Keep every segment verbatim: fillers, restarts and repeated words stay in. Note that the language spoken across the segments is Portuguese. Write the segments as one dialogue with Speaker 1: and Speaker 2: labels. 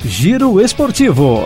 Speaker 1: Giro Esportivo.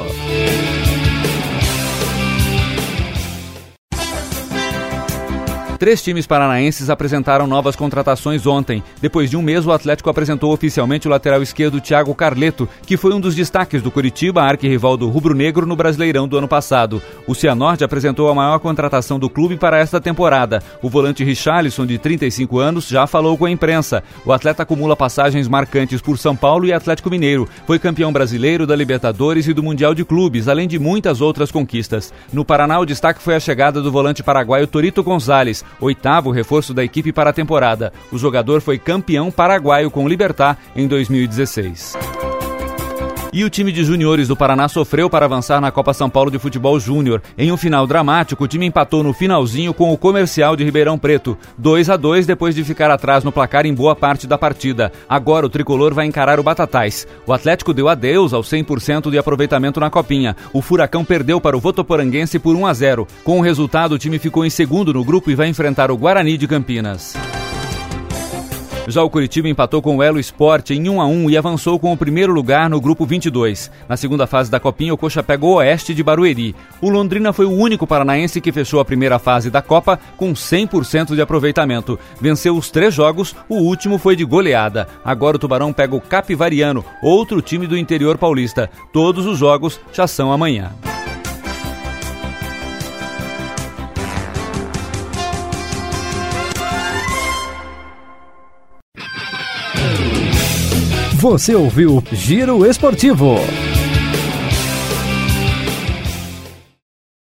Speaker 2: Três times paranaenses apresentaram novas contratações ontem. Depois de um mês, o Atlético apresentou oficialmente o lateral esquerdo Thiago Carleto, que foi um dos destaques do Coritiba, arquirrival do rubro-negro no Brasileirão do ano passado. O Cianorte apresentou a maior contratação do clube para esta temporada. O volante Richarlison, de trinta e cinco anos, já falou com a imprensa. O atleta acumula passagens marcantes por São Paulo e Atlético Mineiro. Foi campeão brasileiro da Libertadores e do Mundial de Clubes, além de muitas outras conquistas. No Paraná, o destaque foi a chegada do volante paraguaio Torito Gonzalez, oitavo reforço da equipe para a temporada. O jogador foi campeão paraguaio com o Libertad em dois mil e dezesseis. E o time de juniores do Paraná sofreu para avançar na Copa São Paulo de Futebol Júnior. Em um final dramático, o time empatou no finalzinho com o Comercial de Ribeirão Preto, dois a dois, depois de ficar atrás no placar em boa parte da partida. Agora o tricolor vai encarar o Batatais. O Atlético deu adeus ao cem por cento de aproveitamento na Copinha. O Furacão perdeu para o Votoporanguense por um a zero. Com o resultado, o time ficou em segundo no grupo e vai enfrentar o Guarani de Campinas. Já o Coritiba empatou com o Elo Sport em um a um e avançou com o primeiro lugar no grupo vinte e dois. Na segunda fase da Copinha, o Coxa pegou o Oeste de Barueri. O Londrina foi o único paranaense que fechou a primeira fase da Copa com cem por cento de aproveitamento. Venceu os três jogos, o último foi de goleada. Agora o Tubarão pega o Capivariano, outro time do interior paulista. Todos os jogos já são amanhã.
Speaker 1: Você ouviu Giro Esportivo.